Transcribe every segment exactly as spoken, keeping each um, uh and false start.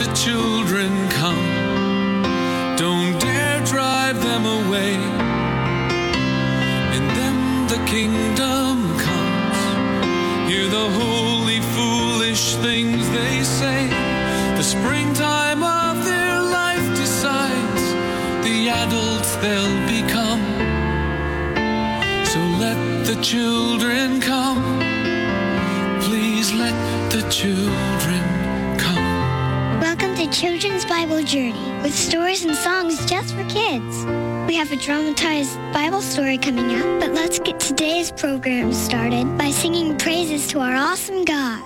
the children come. Don't dare drive them away. In them the kingdom comes. Hear the holy, foolish things they say. The springtime of their life decides the adults they'll become. So let the children come. Please let the children come. Welcome to Children's Bible Journey with stories and songs just for kids. We have a dramatized Bible story coming up, but let's get today's program started by singing praises to our awesome God.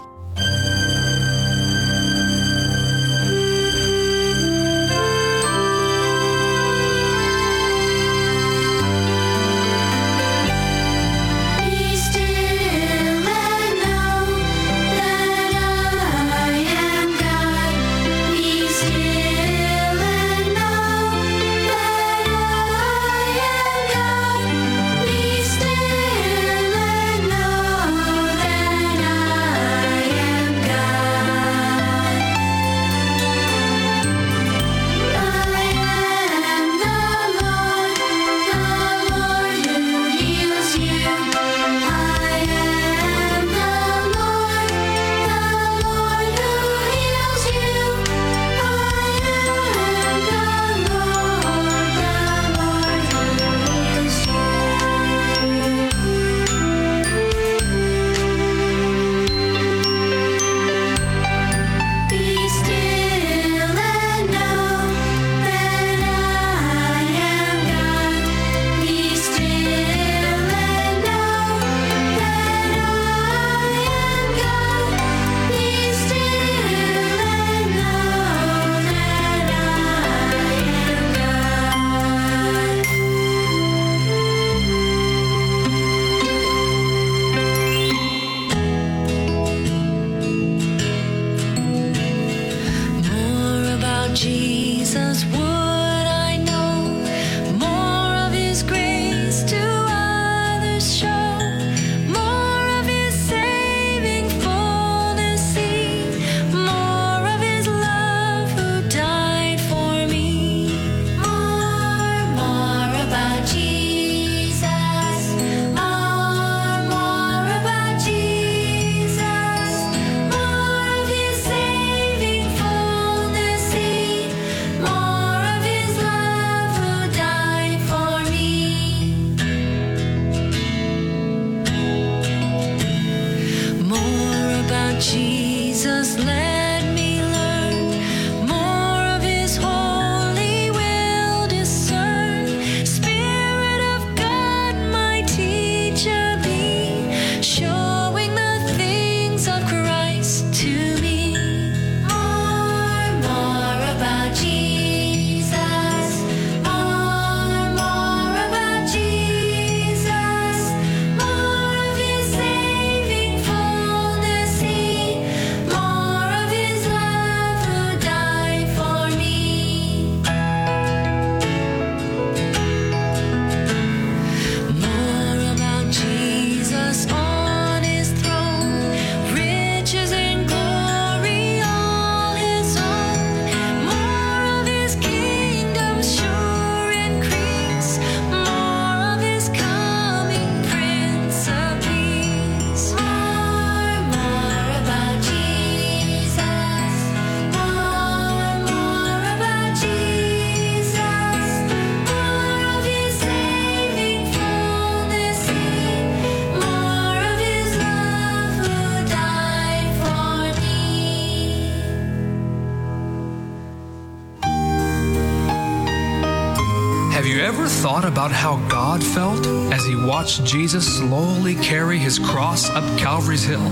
Thought about how God felt as he watched Jesus slowly carry his cross up Calvary's hill?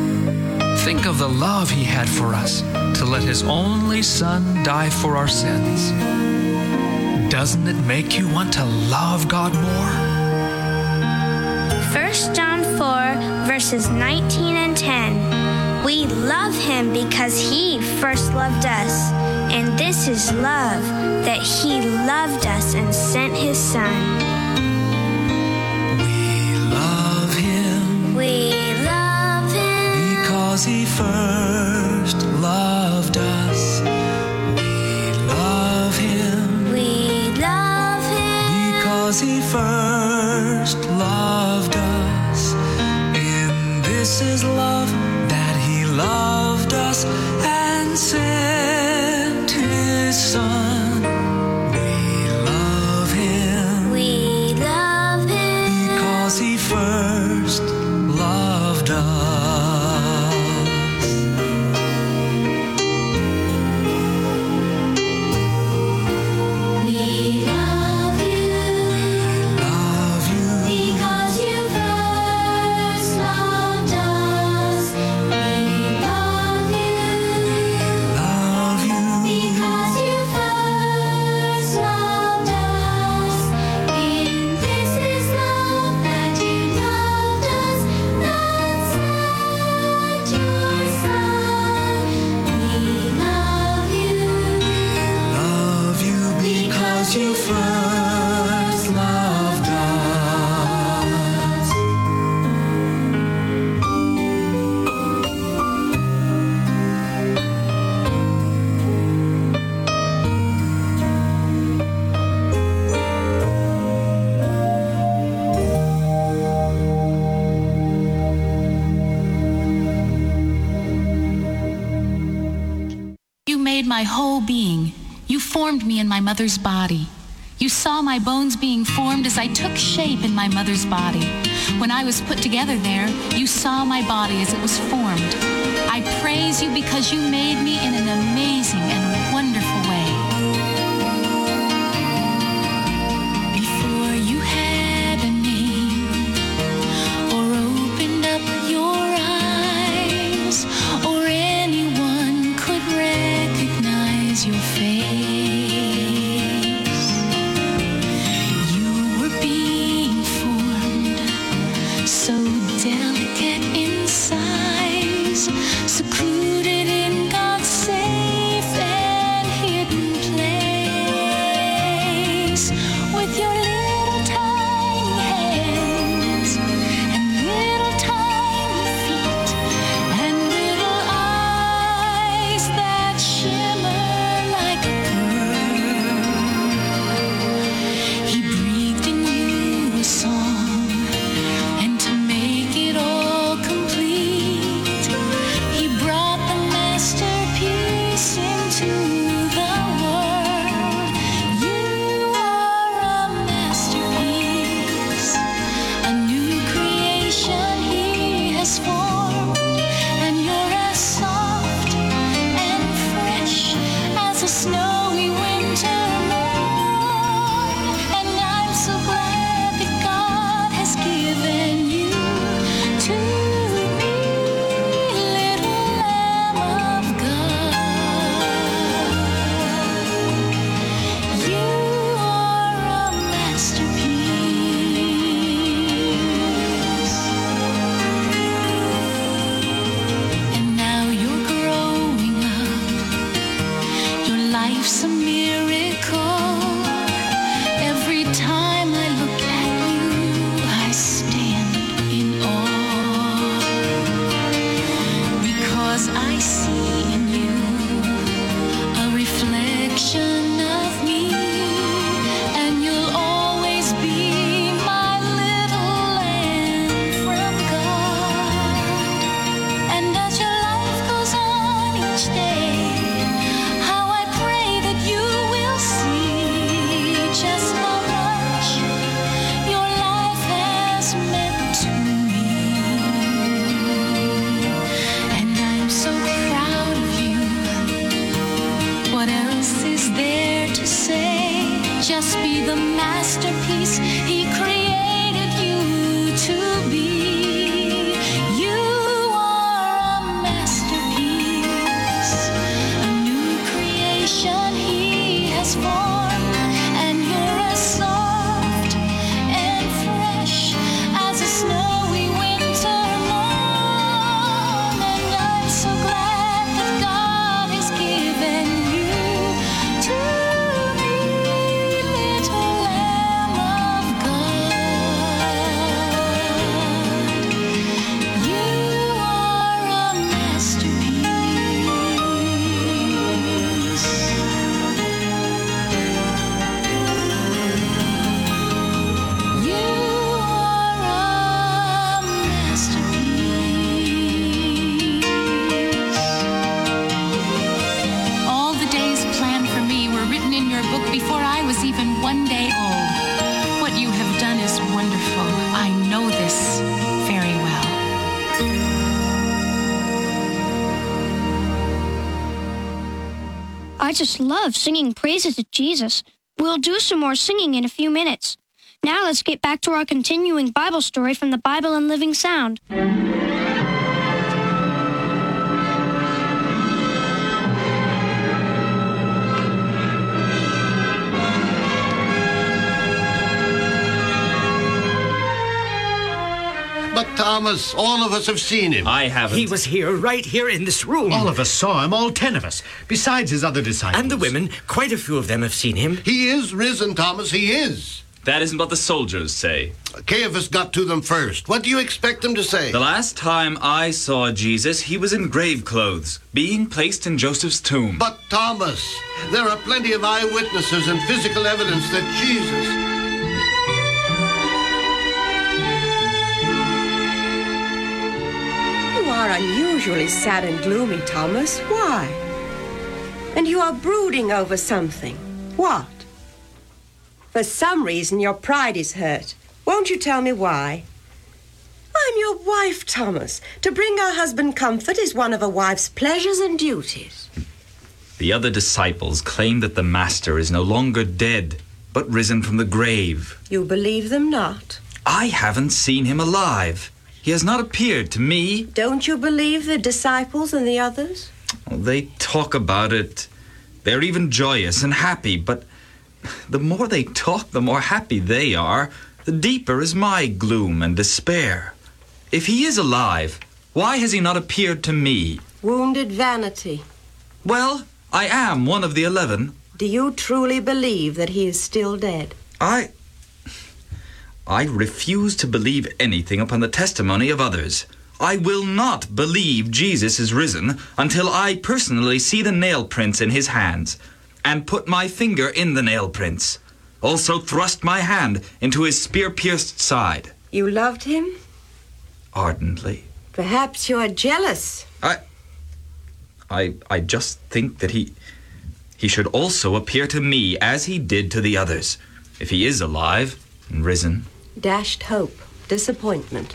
Think of the love he had for us to let his only son die for our sins. Doesn't it make you want to love God more? First John four, verses nineteen and ten. We love him because he first loved us. And this is love, that he loved us and sent his son. We love him. We love him. Because he first loved us. and sent his son. We love him. We love him because he first loved us. We love you. Love you. Because you first loved us. We love you. Love you. Because you first loved us. In this is love, that you loved us, and sent your Son. We love you. Love you because you first loved us. You made my whole being. You formed me in my mother's body. You saw my bones being formed as I took shape in my mother's body. When I was put together there, you saw my body as it was formed. I praise you because you made me in an amazing and wonderful way. Before you had a name, or opened up your eyes, or anyone could recognize your face. You were being formed, so delicate in size, secluded in God's safe and hidden place. With your little tiny hands and little tiny feet and little eyes that shimmer like a pearl, He breathed in you a song, and to make it all complete, He brought the masterpiece into the world. You are a masterpiece, a new creation He has formed, and you're as soft and fresh as a snowy winter morn. And I'm so glad that God has given you to me, little Lamb of God. You are a masterpiece. And now you're growing up. Your life's a miracle. Every time I look at you, I stand in awe. Because I see in you a reflection of me, and you'll always be my little lamb from God. And as your life goes on each day, how I pray that you will see just how much your life has meant to me. And I'm so proud of you. What else is there to say? Just be the masterpiece He created you to be. You are a masterpiece, a new creation He has formed, and you're as soft and fresh as a snowy winter morn. And I'm so glad that God has given you to me, little Lamb of God. You are a masterpiece. was even one day old. What you have done is wonderful. I know this very well. I just love singing praises to Jesus. We'll do some more singing in a few minutes. Now let's get back to our continuing Bible story from the Bible in Living Sound. But Thomas, all of us have seen him. I haven't. He was here, right here in this room. All of us saw him, all ten of us, besides his other disciples. And the women, quite a few of them have seen him. He is risen, Thomas, he is. That isn't what the soldiers say. Caiaphas got to them first. What do you expect them to say? The last time I saw Jesus, he was in grave clothes, being placed in Joseph's tomb. But Thomas, there are plenty of eyewitnesses and physical evidence that Jesus... You are unusually sad and gloomy, Thomas. Why? And you are brooding over something. What? For some reason, your pride is hurt. Won't you tell me why? I'm your wife, Thomas. To bring her husband comfort is one of a wife's pleasures and duties. The other disciples claim that the Master is no longer dead, but risen from the grave. You believe them not? I haven't seen him alive. He has not appeared to me. Don't you believe the disciples and the others? They talk about it. They're even joyous and happy, but the more they talk, the more happy they are. The deeper is my gloom and despair. If he is alive, why has he not appeared to me? Wounded vanity. Well, I am one of the eleven. Do you truly believe that he is still dead? I... I refuse to believe anything upon the testimony of others. I will not believe Jesus is risen until I personally see the nail prints in his hands and put my finger in the nail prints. Also thrust my hand into his spear-pierced side. You loved him? Ardently. Perhaps you are jealous. I... I... I just think that he... He should also appear to me as he did to the others. If he is alive and risen. Dashed hope. Disappointment.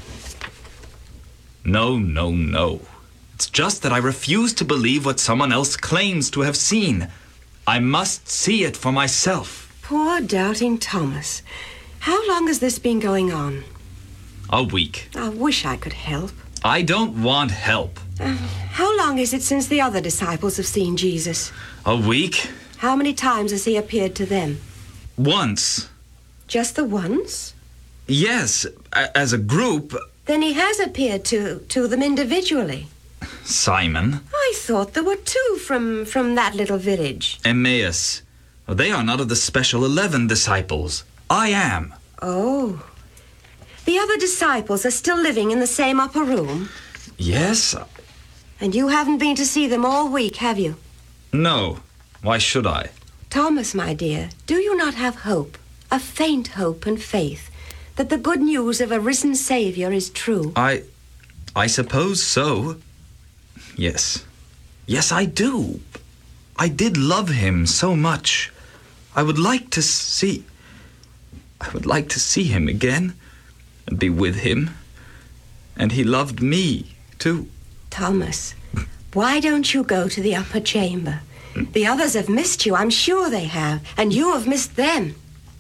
No, no, no. It's just that I refuse to believe what someone else claims to have seen. I must see it for myself. Poor doubting Thomas. How long has this been going on? A week. I wish I could help. I don't want help. Uh, how long is it since the other disciples have seen Jesus? A week? How many times has he appeared to them? Once. Just the once? Yes, a- as a group. Then he has appeared to, to them individually. Simon. I thought there were two from, from that little village. Emmaus. They are not of the special eleven disciples. I am. Oh. The other disciples are still living in the same upper room? Yes. And you haven't been to see them all week, have you? No. Why should I? Thomas, my dear, do you not have hope, a faint hope and faith, that the good news of a risen Savior is true? I... I suppose so. Yes. Yes, I do. I did love him so much. I would like to see... I would like to see him again and be with him. And he loved me, too. Thomas, why don't you go to the upper chamber? The others have missed you, I'm sure they have, and you have missed them.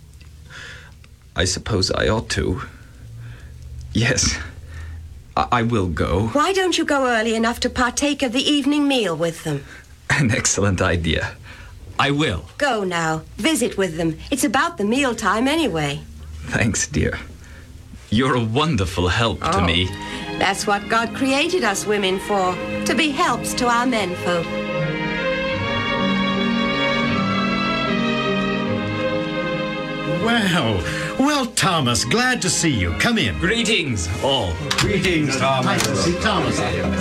I suppose I ought to. Yes, I, I will go. Why don't you go early enough to partake of the evening meal with them? An excellent idea. I will. Go now. Visit with them. It's about the mealtime anyway. Thanks, dear. You're a wonderful help oh, to me. That's what God created us women for, to be helps to our menfolk. Well, well, Thomas, glad to see you. Come in. Greetings, all. Greetings, Thomas. Nice to see Thomas.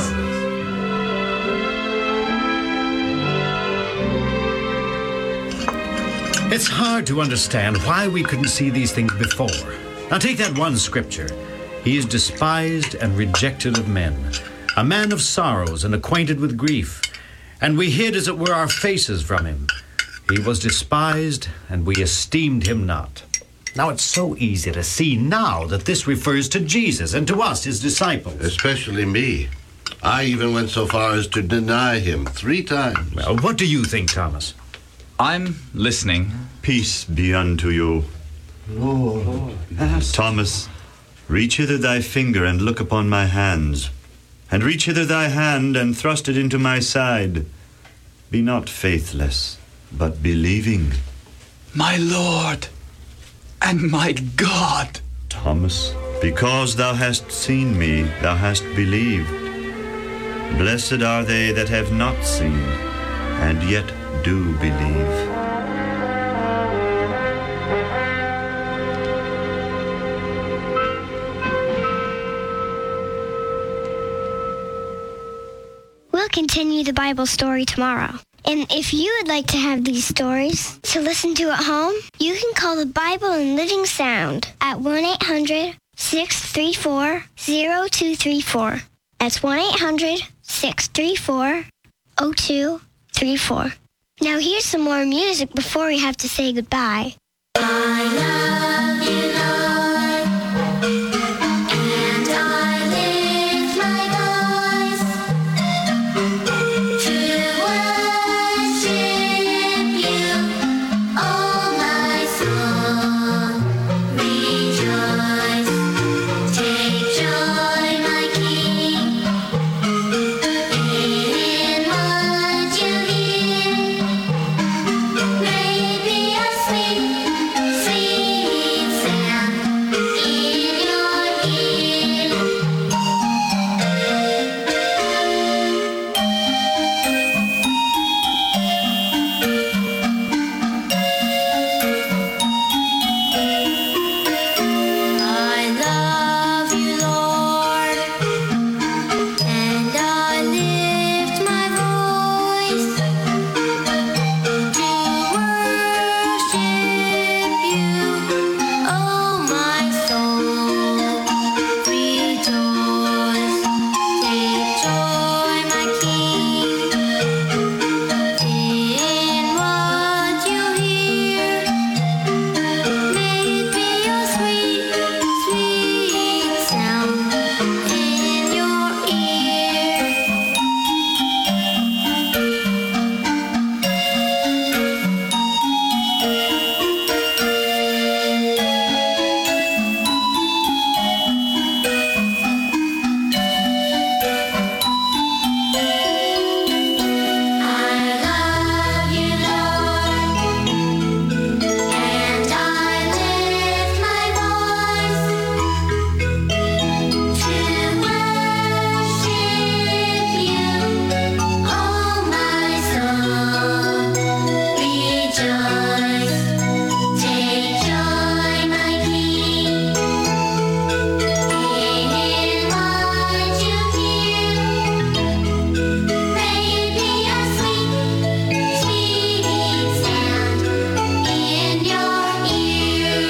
It's hard to understand why we couldn't see these things before. Now take that one scripture. He is despised and rejected of men, a man of sorrows and acquainted with grief. And we hid, as it were, our faces from him. He was despised, and we esteemed him not. Now, it's so easy to see now that this refers to Jesus and to us, his disciples. Especially me. I even went so far as to deny him three times. Well, what do you think, Thomas? I'm listening. Peace be unto you. Lord. Thomas, reach hither thy finger and look upon my hands. And reach hither thy hand and thrust it into my side. Be not faithless, but believing. My Lord and my God. Thomas, because thou hast seen me, thou hast believed. Blessed are they that have not seen, and yet do believe. We'll continue the Bible story tomorrow. And if you would like to have these stories to listen to at home, you can call the Bible in Living Sound at one eight hundred, six three four, zero two three four. That's one eight hundred, six three four, zero two three four. Now here's some more music before we have to say goodbye. I love you, Lord, and I lift my voice to worship you. Oh, my soul, rejoice. Take joy, my King, in what you hear. May it be a sweet, sweet sound in your ear. I love you, Lord, and I lift my voice to worship you. Oh, my soul, rejoice. Take joy, my King, in what you hear. May it be a sweet, sweet sound in your ear. I love you, Lord, and I lift my voice to worship you. Oh, my soul, rejoice. Take joy, my King, in what you hear. May it be a sweet, sweet sound in your ear.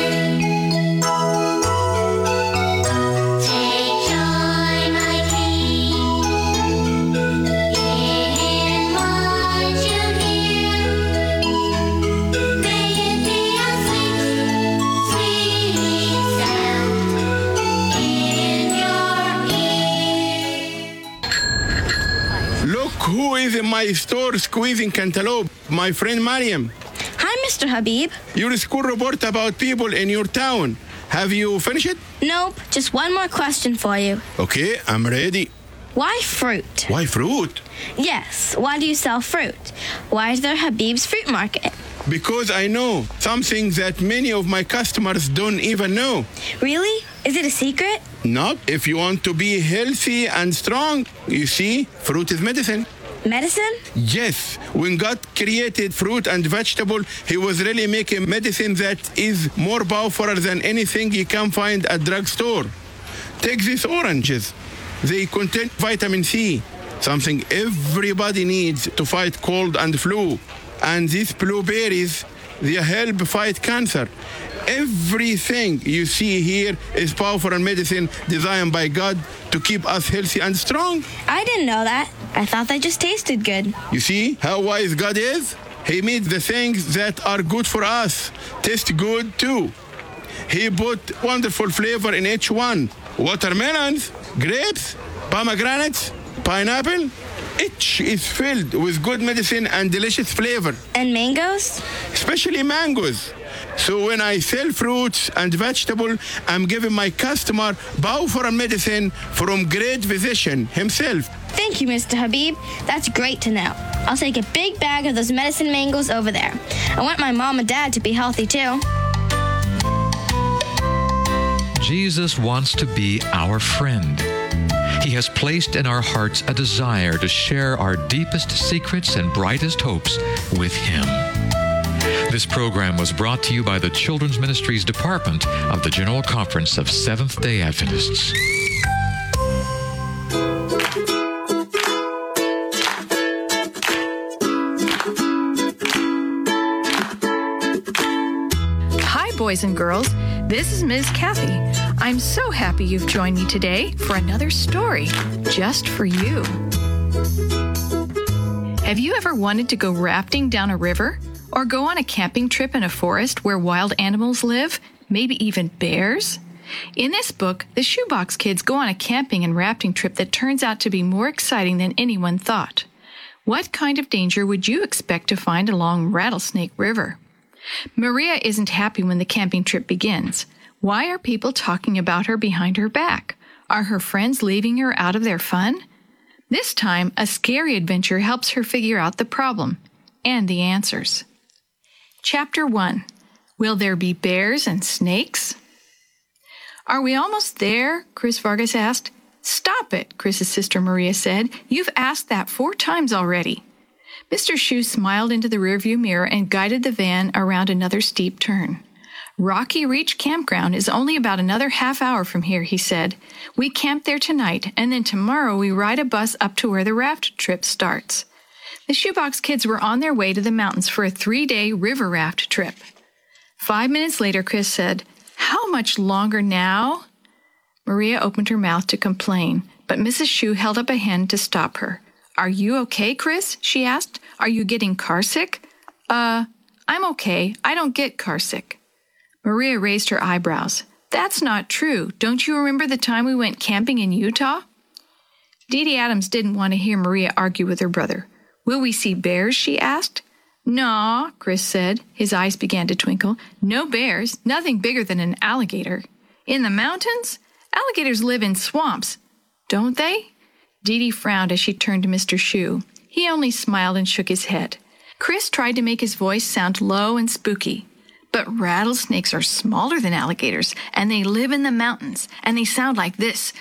Take joy, my King, in what you hear. May it be a sweet, sweet sound in your ear. Look who is in my store squeezing cantaloupe. My friend Mariam. Hi, Mister Habib. Your school report about people in your town. Have you finished it? Nope, just one more question for you. Okay, I'm ready. Why fruit? Why fruit? Yes, why do you sell fruit? Why is there Habib's Fruit Market? Because I know something that many of my customers don't even know. Really? Is it a secret? Not if you want to be healthy and strong. You see, fruit is medicine. Medicine? Yes, when God created fruit and vegetable, he was really making medicine that is more powerful than anything you can find at drugstore. Take these oranges. They contain vitamin C, something everybody needs to fight cold and flu. And these blueberries, they help fight cancer. Everything you see here is powerful medicine designed by God to keep us healthy and strong. I didn't know that. I thought they just tasted good. You see how wise God is? He made the things that are good for us taste good too. He put wonderful flavor in each one. Watermelons, grapes, pomegranates, pineapple. Each is filled with good medicine and delicious flavor. And mangoes? Especially mangoes. So when I sell fruits and vegetables, I'm giving my customer powerful medicine from great physician himself. Thank you, Mister Habib. That's great to know. I'll take a big bag of those medicine mangoes over there. I want my mom and dad to be healthy too. Jesus wants to be our friend. He has placed in our hearts a desire to share our deepest secrets and brightest hopes with Him. This program was brought to you by the Children's Ministries Department of the General Conference of Seventh-day Adventists. Hi, boys and girls. This is Miz Kathy. I'm so happy you've joined me today for another story just for you. Have you ever wanted to go rafting down a river? Or go on a camping trip in a forest where wild animals live? Maybe even bears? In this book, the Shoebox Kids go on a camping and rafting trip that turns out to be more exciting than anyone thought. What kind of danger would you expect to find along Rattlesnake River? Maria isn't happy when the camping trip begins. Why are people talking about her behind her back? Are her friends leaving her out of their fun? This time, a scary adventure helps her figure out the problem and the answers. Chapter one. Will there be bears and snakes? Are we almost there? Chris Vargas asked. Stop it, Chris's sister Maria said. You've asked that four times already. Mister Shue smiled into the rearview mirror and guided the van around another steep turn. Rocky Reach Campground is only about another half hour from here, he said. We camp there tonight, and then tomorrow we ride a bus up to where the raft trip starts. The Shoebox Kids were on their way to the mountains for a three-day river raft trip. Five minutes later, Chris said, How much longer now? Maria opened her mouth to complain, but Missus Shue held up a hand to stop her. Are you okay, Chris? She asked. Are you getting carsick? Uh, I'm okay. I don't get carsick. Maria raised her eyebrows. That's not true. Don't you remember the time we went camping in Utah? Dee Dee Adams didn't want to hear Maria argue with her brother. Will we see bears? She asked. No, Chris said. His eyes began to twinkle. No bears, nothing bigger than an alligator. In the mountains? Alligators live in swamps, don't they? Dee Dee frowned as she turned to Mister Shue. He only smiled and shook his head. Chris tried to make his voice sound low and spooky. But rattlesnakes are smaller than alligators, and they live in the mountains, and they sound like this.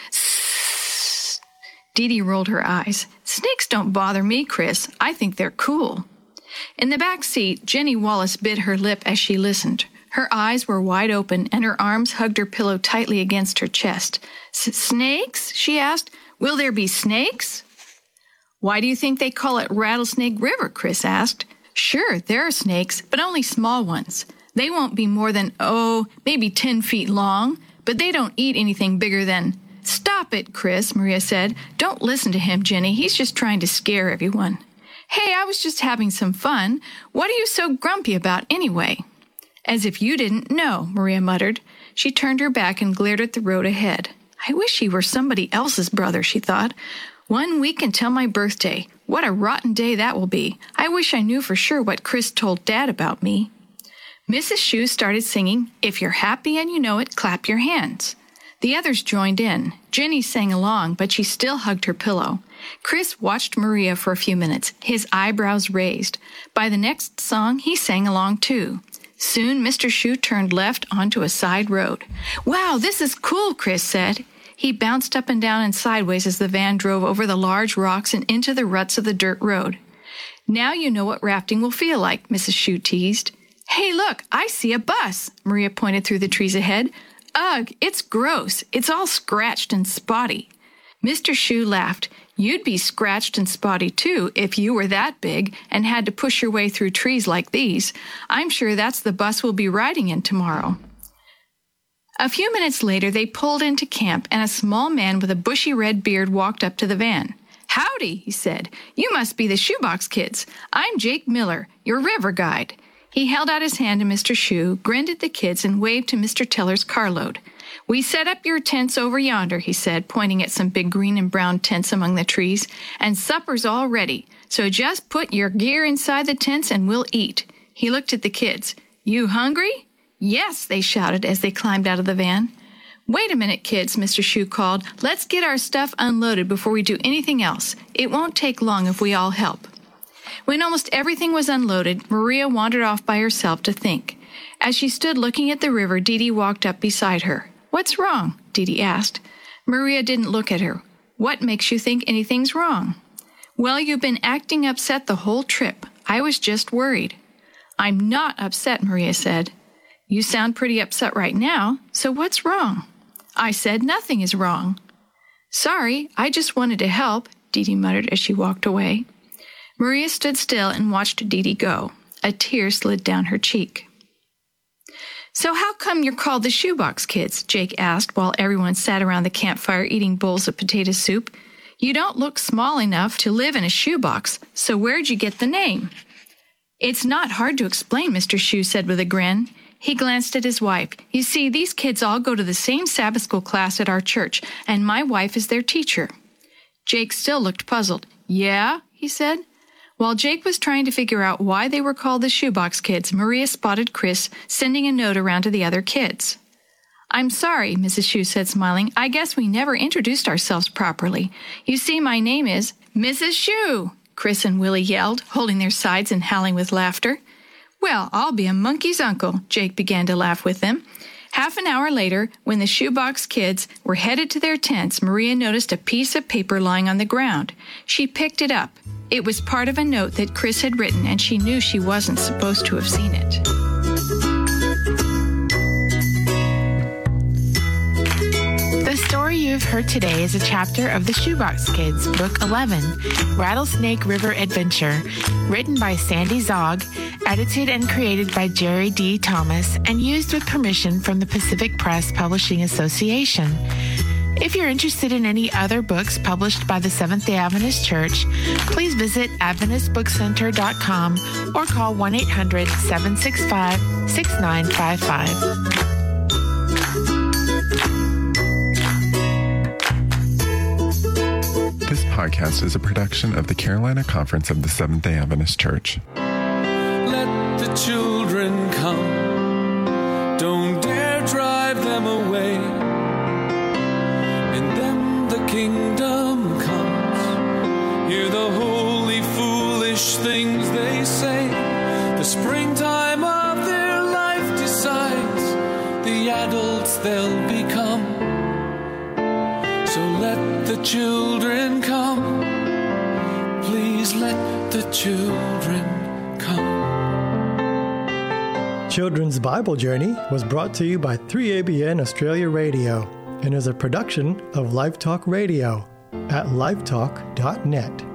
Dee Dee rolled her eyes. Snakes don't bother me, Chris. I think they're cool. In the back seat, Jenny Wallace bit her lip as she listened. Her eyes were wide open, and her arms hugged her pillow tightly against her chest. Snakes? She asked. Will there be snakes? Why do you think they call it Rattlesnake River? Chris asked. Sure, there are snakes, but only small ones. They won't be more than, oh, maybe ten feet long, but they don't eat anything bigger than... Stop it, Chris, Maria said. Don't listen to him, Jenny. He's just trying to scare everyone. Hey, I was just having some fun. What are you so grumpy about anyway? As if you didn't know, Maria muttered. She turned her back and glared at the road ahead. I wish he were somebody else's brother, she thought. One week until my birthday. What a rotten day that will be. I wish I knew for sure what Chris told Dad about me. Missus Shue started singing, If You're Happy and You Know It, Clap Your Hands. The others joined in. Jenny sang along, but she still hugged her pillow. Chris watched Maria for a few minutes, his eyebrows raised. By the next song, he sang along too. Soon, Mister Shue turned left onto a side road. Wow, this is cool, Chris said. He bounced up and down and sideways as the van drove over the large rocks and into the ruts of the dirt road. Now you know what rafting will feel like, Missus Shue teased. Hey, look, I see a bus, Maria pointed through the trees ahead. Ugh, it's gross. It's all scratched and spotty. Mister Shue laughed. You'd be scratched and spotty, too, if you were that big and had to push your way through trees like these. I'm sure that's the bus we'll be riding in tomorrow. A few minutes later, they pulled into camp, and a small man with a bushy red beard walked up to the van. "Howdy," he said. "You must be the Shoebox Kids. I'm Jake Miller, your river guide." He held out his hand to Mister Shoe, grinned at the kids, and waved to Mister Teller's carload. "We set up your tents over yonder," he said, pointing at some big green and brown tents among the trees, "and supper's all ready. So just put your gear inside the tents and we'll eat." He looked at the kids. "You hungry?" "Yes," they shouted as they climbed out of the van. "Wait a minute, kids," Mister Shoe called. "Let's get our stuff unloaded before we do anything else. It won't take long if we all help." When almost everything was unloaded, Maria wandered off by herself to think. As she stood looking at the river, Dee Dee walked up beside her. "What's wrong?" Dee Dee asked. Maria didn't look at her. "What makes you think anything's wrong?" "Well, you've been acting upset the whole trip. I was just worried." "I'm not upset," Maria said. "You sound pretty upset right now, so what's wrong?" "I said nothing is wrong." "Sorry, I just wanted to help," Dee Dee muttered as she walked away. Maria stood still and watched Dee Dee go. A tear slid down her cheek. "So how come you're called the Shoebox Kids?" Jake asked while everyone sat around the campfire eating bowls of potato soup. "You don't look small enough to live in a shoebox, so where'd you get the name?" "It's not hard to explain," Mister Shoe said with a grin. He glanced at his wife. "You see, these kids all go to the same Sabbath school class at our church, and my wife is their teacher." Jake still looked puzzled. "Yeah?" he said. While Jake was trying to figure out why they were called the Shoebox Kids, Maria spotted Chris sending a note around to the other kids. "I'm sorry," Missus Shoe said, smiling. "I guess we never introduced ourselves properly. You see, my name is Missus Shoe," Chris and Willie yelled, holding their sides and howling with laughter. "Well, I'll be a monkey's uncle," Jake began to laugh with them. Half an hour later, when the Shoebox Kids were headed to their tents, Maria noticed a piece of paper lying on the ground. She picked it up. It was part of a note that Chris had written, and she knew she wasn't supposed to have seen it. The story you have heard today is a chapter of the Shoebox Kids, Book eleven, Rattlesnake River Adventure, written by Sandy Zogg, edited and created by Jerry D. Thomas, and used with permission from the Pacific Press Publishing Association. If you're interested in any other books published by the Seventh-day Adventist Church, please visit adventist book center dot com or call one eight hundred seven six five six nine five five. This podcast is a production of the Carolina Conference of the Seventh-day Adventist Church. Let the children come. Don't dare drive them away. In them the kingdom comes. Hear the holy, foolish things they say. The springtime of their life decides the adults they'll become. So let the children come. Please let the children come. Children's Bible Journey was brought to you by three A B N Australia Radio and is a production of Live Talk Radio at live talk dot net.